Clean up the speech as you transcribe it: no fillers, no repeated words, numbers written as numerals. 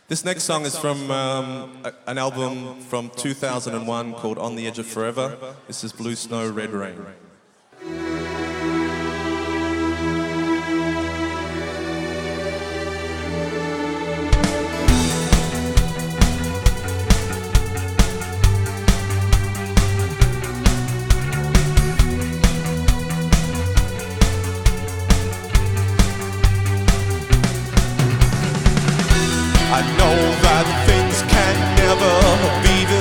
This next song is from an album from 2001 called On the Edge of Forever. This is Blue Snow, Red Rain. I know that things can never be the